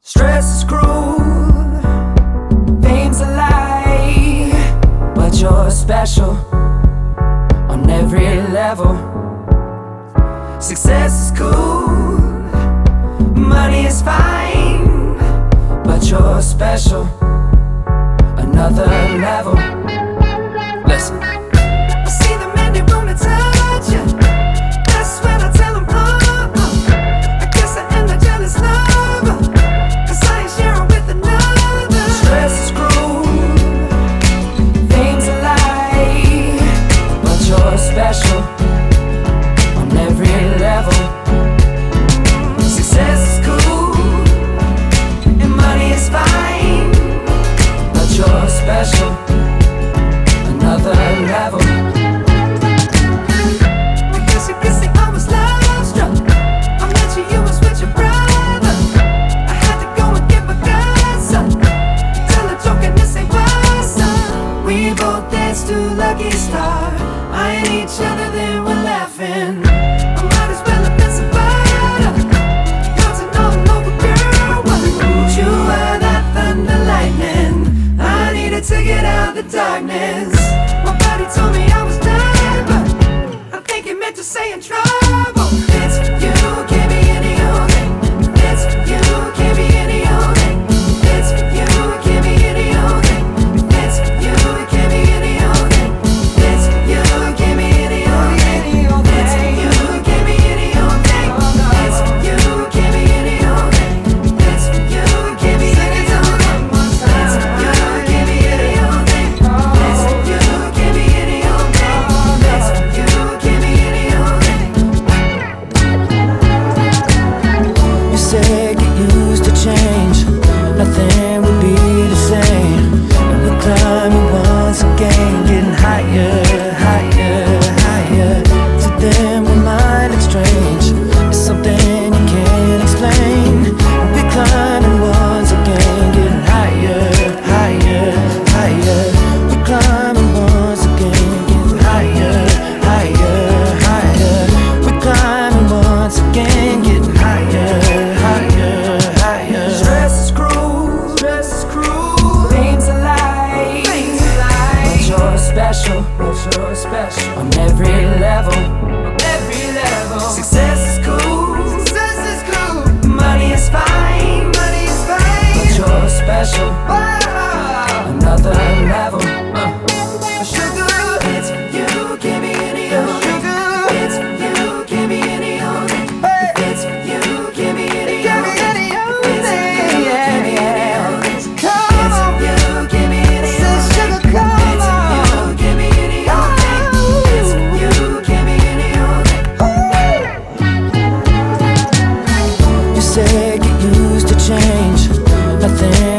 Stress is cruel, fame's a lie, but you're special on every level. Success is cool, money is fine, but you're special, another level. Listen. I see the men that wanna touch you. That's when I tell them, I guess I am the jealous lover, 'cause I ain't sharing with another. Stress is cruel, fame's a lie, but you're special on every level. Success is cool, and money is fine, but you're special, another level. Because you can see I was love struck. I met you, you was with your brother. I had to go and get my guts up. Tell a joke and this ain't what's up. We both danced to Lucky Star, eyeing each other, then we're laughing. I might as well have been somebody. You're to know over, girl. You were that thunder lightning I needed to get out the darkness. My body told me I was done, but I think it meant to say in trouble. It's for you, can't be any old thing. It's for you, can't be any old thing. It's for you, can't be any old thing. It's for you, can't be any old thing. It's for you, can't be any old thing. It's for you, can't be any old thing. It's for you, can't be any old thing. It's for you, can't be any old thing. It's for you, can't be any old thing. It's for you, can't be any old thing. It's for you, can't be any old thing. You say get used to change, nothing will be the same. And we're climbing once again, getting higher, higher, higher. To them we might look strange, it's something you can't explain. We're climbing once again, getting higher, higher, higher. We're climbing once again, getting higher, higher, higher. We're climbing once again, getting higher, higher, higher. Stress is cruel, fame's a lie, but you're special, on every level, Success is cool, money is fine, but you're special, another level. Sugar, it's for you, can't be any old thing. It's for you, can't be any old thing. It's for you, can't be any old thing. It's for you, can't be any old thing. It's for you, can't be any old thing. It's for you, can't be any old thing. It's for you, can't be any old thing. You say get used to change, nothing